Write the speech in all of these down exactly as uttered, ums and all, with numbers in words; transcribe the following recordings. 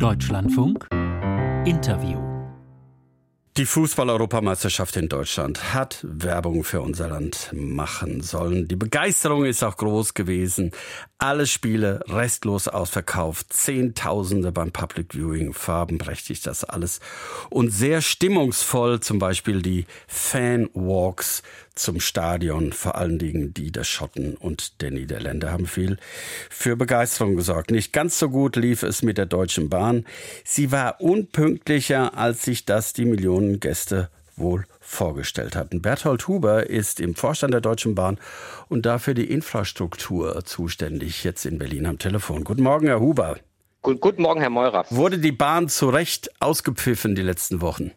Deutschlandfunk Interview. Die Fußball-Europameisterschaft in Deutschland hat Werbung für unser Land machen sollen. Die Begeisterung ist auch groß gewesen. Alle Spiele restlos ausverkauft. Zehntausende beim Public Viewing, farbenprächtig das alles. Und sehr stimmungsvoll zum Beispiel die Fan-Walks zum Stadion. Vor allen Dingen die der Schotten und der Niederländer haben viel für Begeisterung gesorgt. Nicht ganz so gut lief es mit der Deutschen Bahn. Sie war unpünktlicher, als sich das die Millionen Gäste wohl vorgestellt hatten. Berthold Huber ist im Vorstand der Deutschen Bahn und dafür die Infrastruktur zuständig, jetzt in Berlin am Telefon. Guten Morgen, Herr Huber. Guten Morgen, Herr Meurer. Wurde die Bahn zu Recht ausgepfiffen die letzten Wochen?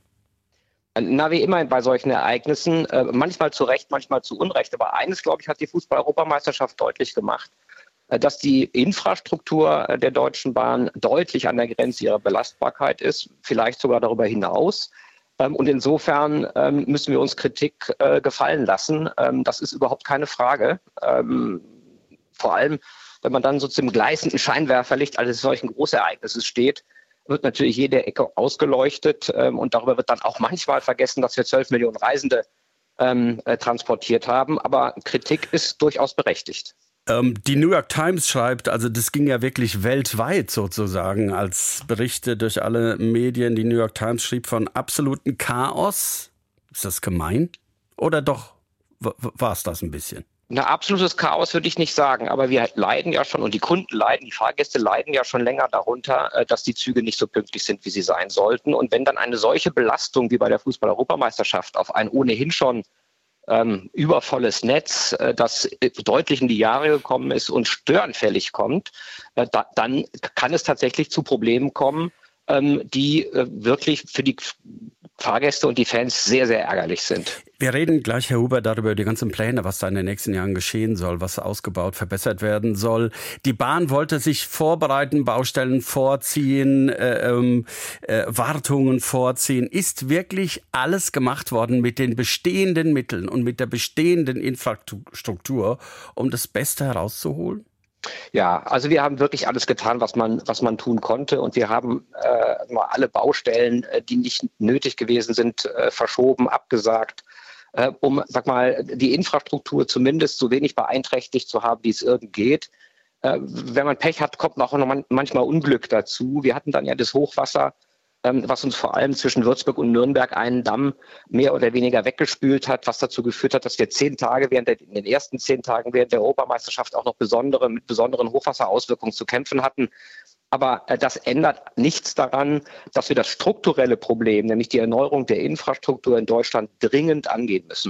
Na, wie immer bei solchen Ereignissen, äh, manchmal zu Recht, manchmal zu Unrecht. Aber eines, glaube ich, hat die Fußball-Europameisterschaft deutlich gemacht, äh, dass die Infrastruktur der Deutschen Bahn deutlich an der Grenze ihrer Belastbarkeit ist, vielleicht sogar darüber hinaus. Ähm, und insofern ähm, müssen wir uns Kritik äh, gefallen lassen. Ähm, das ist überhaupt keine Frage. Ähm, vor allem, wenn man dann so zum gleißenden Scheinwerferlicht eines solchen Großereignisses steht, wird natürlich jede Ecke ausgeleuchtet ähm, und darüber wird dann auch manchmal vergessen, dass wir zwölf Millionen Reisende ähm, äh, transportiert haben. Aber Kritik ist durchaus berechtigt. Ähm, die New York Times schreibt, also das ging ja wirklich weltweit sozusagen als Berichte durch alle Medien. Die New York Times schrieb von absolutem Chaos. Ist das gemein? Oder doch w- war es das ein bisschen? Na, absolutes Chaos würde ich nicht sagen, aber wir leiden ja schon und die Kunden leiden, die Fahrgäste leiden ja schon länger darunter, dass die Züge nicht so pünktlich sind, wie sie sein sollten. Und wenn dann eine solche Belastung wie bei der Fußball-Europameisterschaft auf ein ohnehin schon ähm, übervolles Netz, äh, das deutlich in die Jahre gekommen ist und störanfällig kommt, äh, da, dann kann es tatsächlich zu Problemen kommen, ähm, die äh, wirklich für die Fahrgäste und die Fans sehr, sehr ärgerlich sind. Wir reden gleich, Herr Huber, darüber, über die ganzen Pläne, was da in den nächsten Jahren geschehen soll, was ausgebaut, verbessert werden soll. Die Bahn wollte sich vorbereiten, Baustellen vorziehen, äh, äh, Wartungen vorziehen. Ist wirklich alles gemacht worden mit den bestehenden Mitteln und mit der bestehenden Infrastruktur, um das Beste herauszuholen? Ja, also wir haben wirklich alles getan, was man, was man tun konnte. Und wir haben äh, mal alle Baustellen, die nicht nötig gewesen sind, äh, verschoben, abgesagt, äh, um, sag mal, die Infrastruktur zumindest so wenig beeinträchtigt zu haben, wie es irgend geht. Äh, wenn man Pech hat, kommt auch noch man, manchmal Unglück dazu. Wir hatten dann ja das Hochwasser, ähm, was uns vor allem zwischen Würzburg und Nürnberg einen Damm mehr oder weniger weggespült hat, was dazu geführt hat, dass wir zehn Tage während der, in den ersten zehn Tagen während der Europameisterschaft auch noch besondere, mit besonderen Hochwasserauswirkungen zu kämpfen hatten. Aber äh, das ändert nichts daran, dass wir das strukturelle Problem, nämlich die Erneuerung der Infrastruktur in Deutschland, dringend angehen müssen.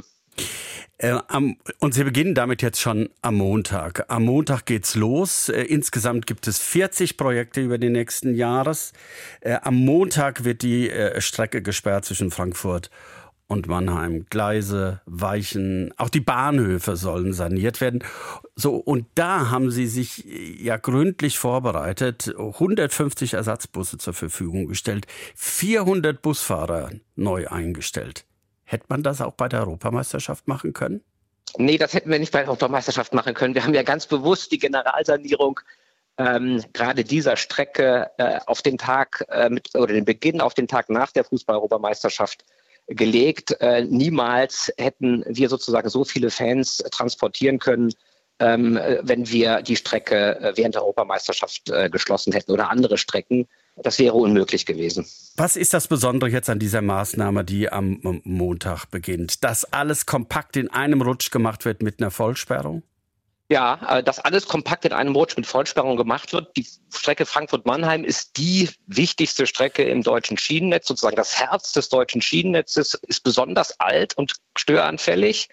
Äh, am, und Sie beginnen damit jetzt schon am Montag. Am Montag geht's los. Äh, insgesamt gibt es vierzig Projekte über die nächsten Jahres. Äh, am Montag wird die äh, Strecke gesperrt zwischen Frankfurt und Mannheim. Gleise, Weichen, auch die Bahnhöfe sollen saniert werden. So, und da haben Sie sich ja gründlich vorbereitet, hundertfünfzig Ersatzbusse zur Verfügung gestellt, vierhundert Busfahrer neu eingestellt. Hätte man das auch bei der Europameisterschaft machen können? Nee, das hätten wir nicht bei der Europameisterschaft machen können. Wir haben ja ganz bewusst die Generalsanierung ähm, gerade dieser Strecke äh, auf den Tag äh, mit, oder den Beginn auf den Tag nach der Fußball-Europameisterschaft gelegt. Äh, niemals hätten wir sozusagen so viele Fans transportieren können, ähm, wenn wir die Strecke äh, während der Europameisterschaft äh, geschlossen hätten oder andere Strecken. Das wäre unmöglich gewesen. Was ist das Besondere jetzt an dieser Maßnahme, die am Montag beginnt? Dass alles kompakt in einem Rutsch gemacht wird mit einer Vollsperrung? Ja, dass alles kompakt in einem Rutsch mit Vollsperrung gemacht wird. Die Strecke Frankfurt-Mannheim ist die wichtigste Strecke im deutschen Schienennetz. Sozusagen das Herz des deutschen Schienennetzes, ist besonders alt und störanfällig.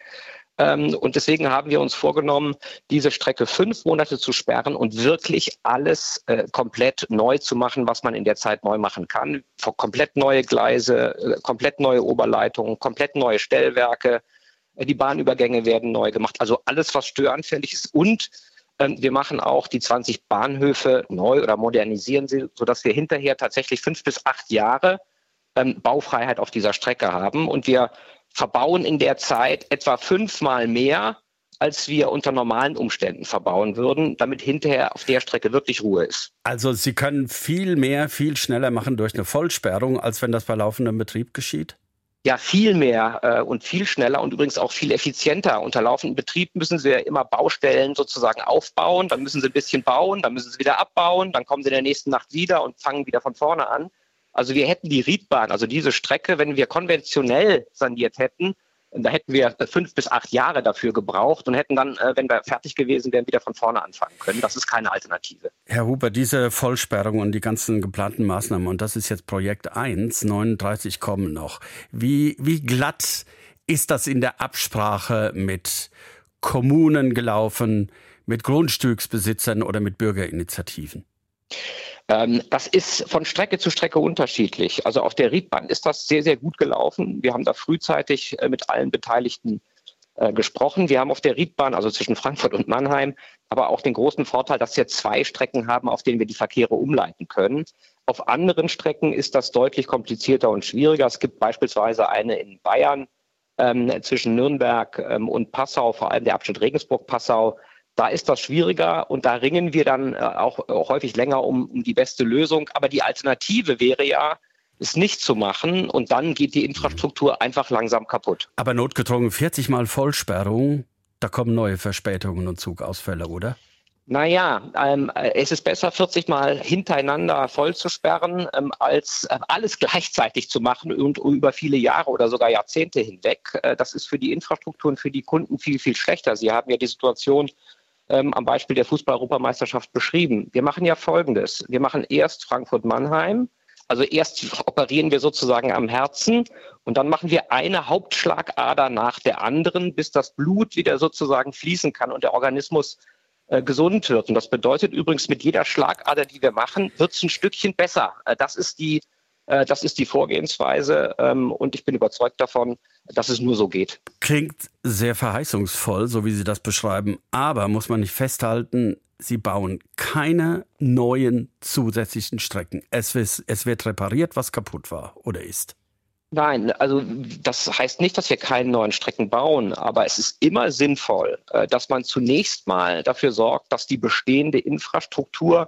Und deswegen haben wir uns vorgenommen, diese Strecke fünf Monate zu sperren und wirklich alles äh, komplett neu zu machen, was man in der Zeit neu machen kann. Komplett neue Gleise, äh, komplett neue Oberleitungen, komplett neue Stellwerke. Äh, die Bahnübergänge werden neu gemacht. Also alles, was störanfällig ist. Und ähm, wir machen auch die zwanzig Bahnhöfe neu oder modernisieren sie, sodass wir hinterher tatsächlich fünf bis acht Jahre ähm, Baufreiheit auf dieser Strecke haben. Und wir verbauen in der Zeit etwa fünfmal mehr als wir unter normalen Umständen verbauen würden, damit hinterher auf der Strecke wirklich Ruhe ist. Also Sie können viel mehr, viel schneller machen durch eine Vollsperrung, als wenn das bei laufendem Betrieb geschieht? Ja, viel mehr äh, und viel schneller und übrigens auch viel effizienter. Unter laufendem Betrieb müssen Sie ja immer Baustellen sozusagen aufbauen, dann müssen Sie ein bisschen bauen, dann müssen Sie wieder abbauen, dann kommen Sie in der nächsten Nacht wieder und fangen wieder von vorne an. Also wir hätten die Riedbahn, also diese Strecke, wenn wir konventionell saniert hätten, da hätten wir fünf bis acht Jahre dafür gebraucht und hätten dann, wenn wir fertig gewesen wären, wieder von vorne anfangen können. Das ist keine Alternative. Herr Huber, diese Vollsperrung und die ganzen geplanten Maßnahmen, und das ist jetzt Projekt eins, neununddreißig kommen noch. Wie, wie glatt ist das in der Absprache mit Kommunen gelaufen, mit Grundstücksbesitzern oder mit Bürgerinitiativen? Das ist von Strecke zu Strecke unterschiedlich. Also auf der Riedbahn ist das sehr, sehr gut gelaufen. Wir haben da frühzeitig mit allen Beteiligten äh, gesprochen. Wir haben auf der Riedbahn, also zwischen Frankfurt und Mannheim, aber auch den großen Vorteil, dass wir zwei Strecken haben, auf denen wir die Verkehre umleiten können. Auf anderen Strecken ist das deutlich komplizierter und schwieriger. Es gibt beispielsweise eine in Bayern ähm, zwischen Nürnberg ähm, und Passau, vor allem der Abschnitt Regensburg-Passau. Da ist das schwieriger und da ringen wir dann auch, auch häufig länger um, um die beste Lösung. Aber die Alternative wäre ja, es nicht zu machen und dann geht die Infrastruktur einfach langsam kaputt. Aber notgedrungen vierzig Mal Vollsperrung, da kommen neue Verspätungen und Zugausfälle, oder? Naja, ähm, es ist besser, vierzig Mal hintereinander voll zu sperren, ähm, als äh, alles gleichzeitig zu machen und über viele Jahre oder sogar Jahrzehnte hinweg. Äh, das ist für die Infrastruktur und für die Kunden viel, viel schlechter. Sie haben ja die Situation ähm, am Beispiel der Fußball-Europameisterschaft beschrieben. Wir machen ja Folgendes. Wir machen erst Frankfurt-Mannheim. Also erst operieren wir sozusagen am Herzen und dann machen wir eine Hauptschlagader nach der anderen, bis das Blut wieder sozusagen fließen kann und der Organismus äh, gesund wird. Und das bedeutet übrigens, mit jeder Schlagader, die wir machen, wird es ein Stückchen besser. Äh, das ist die, äh, das ist die Vorgehensweise ähm, und ich bin überzeugt davon, dass es nur so geht. Klingt sehr verheißungsvoll, so wie Sie das beschreiben, aber muss man nicht festhalten, Sie bauen keine neuen zusätzlichen Strecken. Es wird, es wird repariert, was kaputt war oder ist. Nein, also das heißt nicht, dass wir keine neuen Strecken bauen, aber es ist immer sinnvoll, dass man zunächst mal dafür sorgt, dass die bestehende Infrastruktur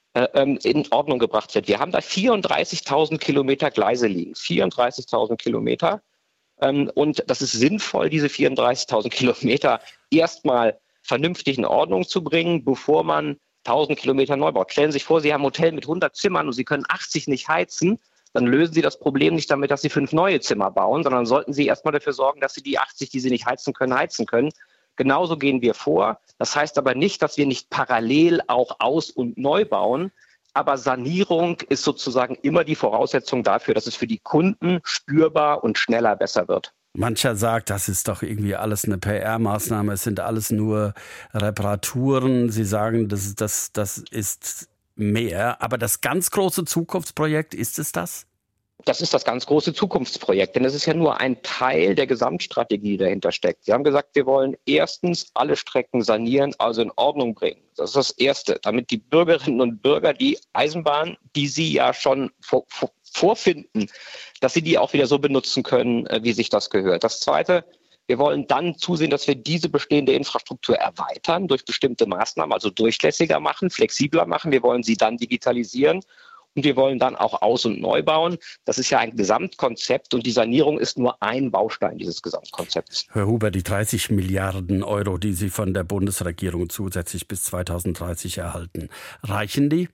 in Ordnung gebracht wird. Wir haben da vierunddreißigtausend Kilometer Gleise liegen, vierunddreißigtausend Kilometer. Und das ist sinnvoll, diese vierunddreißigtausend Kilometer erstmal vernünftig in Ordnung zu bringen, bevor man tausend Kilometer neu baut. Stellen Sie sich vor, Sie haben ein Hotel mit hundert Zimmern und Sie können achtzig nicht heizen, dann lösen Sie das Problem nicht damit, dass Sie fünf neue Zimmer bauen, sondern sollten Sie erstmal dafür sorgen, dass Sie die achtzig, die Sie nicht heizen können, heizen können. Genauso gehen wir vor. Das heißt aber nicht, dass wir nicht parallel auch aus- und neu bauen. Aber Sanierung ist sozusagen immer die Voraussetzung dafür, dass es für die Kunden spürbar und schneller besser wird. Mancher sagt, das ist doch irgendwie alles eine P R-Maßnahme, es sind alles nur Reparaturen. Sie sagen, das, das, das ist mehr. Aber das ganz große Zukunftsprojekt, ist es das? Das ist das ganz große Zukunftsprojekt, denn es ist ja nur ein Teil der Gesamtstrategie, die dahinter steckt. Sie haben gesagt, wir wollen erstens alle Strecken sanieren, also in Ordnung bringen. Das ist das Erste, damit die Bürgerinnen und Bürger die Eisenbahn, die sie ja schon vor, vor, vorfinden, dass sie die auch wieder so benutzen können, wie sich das gehört. Das Zweite, wir wollen dann zusehen, dass wir diese bestehende Infrastruktur erweitern durch bestimmte Maßnahmen, also durchlässiger machen, flexibler machen. Wir wollen sie dann digitalisieren. Und wir wollen dann auch aus- und neu bauen. Das ist ja ein Gesamtkonzept und die Sanierung ist nur ein Baustein dieses Gesamtkonzepts. Herr Huber, die dreißig Milliarden Euro, die Sie von der Bundesregierung zusätzlich bis zweitausenddreißig erhalten, reichen die?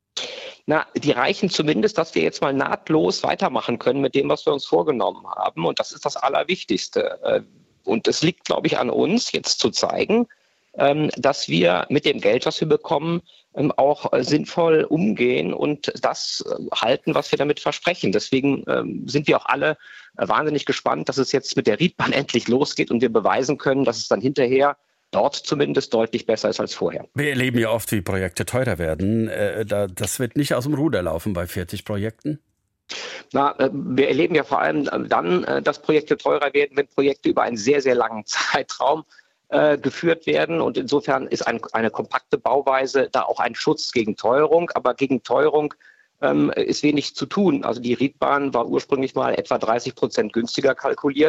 Na, die reichen zumindest, dass wir jetzt mal nahtlos weitermachen können mit dem, was wir uns vorgenommen haben. Und das ist das Allerwichtigste. Und es liegt, glaube ich, an uns, jetzt zu zeigen, dass wir mit dem Geld, was wir bekommen, auch sinnvoll umgehen und das halten, was wir damit versprechen. Deswegen sind wir auch alle wahnsinnig gespannt, dass es jetzt mit der Riedbahn endlich losgeht und wir beweisen können, dass es dann hinterher dort zumindest deutlich besser ist als vorher. Wir erleben ja oft, wie Projekte teurer werden. Das wird nicht aus dem Ruder laufen bei vierzig Projekten. Na, wir erleben ja vor allem dann, dass Projekte teurer werden, wenn Projekte über einen sehr, sehr langen Zeitraum äh, geführt werden. Und insofern ist ein, eine kompakte Bauweise da auch ein Schutz gegen Teuerung. Aber gegen Teuerung ähm, ist wenig zu tun. Also die Riedbahn war ursprünglich mal etwa dreißig Prozent günstiger kalkuliert.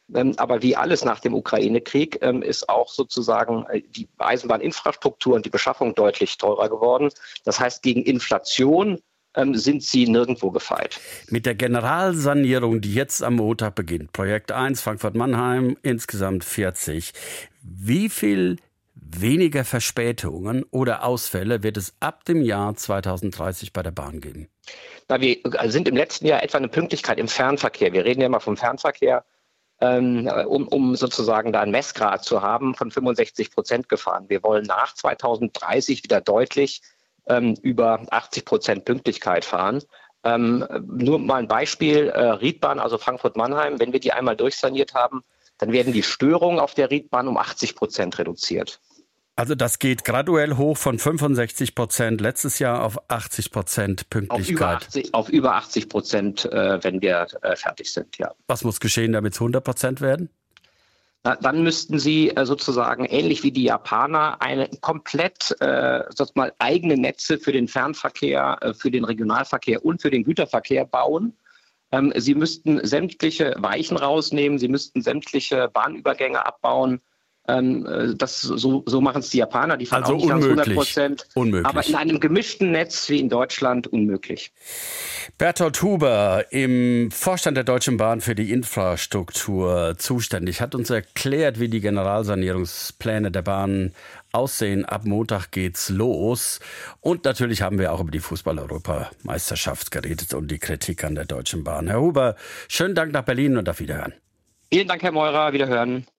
Ähm, aber wie alles nach dem Ukraine-Krieg ähm, ist auch sozusagen äh, die Eisenbahninfrastruktur und die Beschaffung deutlich teurer geworden. Das heißt, gegen Inflation ähm, sind sie nirgendwo gefeit. Mit der Generalsanierung, die jetzt am Montag beginnt, Projekt eins Frankfurt-Mannheim, insgesamt vierzig. Wie viel weniger Verspätungen oder Ausfälle wird es ab dem Jahr zweitausenddreißig bei der Bahn geben? Na, wir sind im letzten Jahr etwa eine Pünktlichkeit im Fernverkehr. Wir reden ja immer vom Fernverkehr, ähm, um, um sozusagen da ein Messgrad zu haben, von fünfundsechzig Prozent gefahren. Wir wollen nach zweitausenddreißig wieder deutlich ähm, über achtzig Prozent Pünktlichkeit fahren. Ähm, nur mal ein Beispiel, äh, Riedbahn, also Frankfurt-Mannheim, wenn wir die einmal durchsaniert haben, dann werden die Störungen auf der Riedbahn um achtzig Prozent reduziert. Also das geht graduell hoch von fünfundsechzig Prozent letztes Jahr auf achtzig Prozent Pünktlichkeit. Auf über achtzig, auf über achtzig Prozent, äh, wenn wir äh, fertig sind, ja. Was muss geschehen, damit es hundert Prozent werden? Na, dann müssten Sie äh, sozusagen ähnlich wie die Japaner eine komplett äh, sag mal, eigene Netze für den Fernverkehr, äh, für den Regionalverkehr und für den Güterverkehr bauen. Ähm, Sie müssten sämtliche Weichen rausnehmen, Sie müssten sämtliche Bahnübergänge abbauen. Das, so, so machen es die Japaner, die fahren also auch nicht ganz unmöglich. hundert Prozent. Unmöglich. Aber in einem gemischten Netz wie in Deutschland unmöglich. Bertolt Huber, im Vorstand der Deutschen Bahn für die Infrastruktur zuständig, hat uns erklärt, wie die Generalsanierungspläne der Bahn aussehen. Ab Montag geht's los. Und natürlich haben wir auch über die Fußball-Europameisterschaft geredet und die Kritik an der Deutschen Bahn. Herr Huber, schönen Dank nach Berlin und auf Wiederhören. Vielen Dank, Herr Meurer. Wiederhören.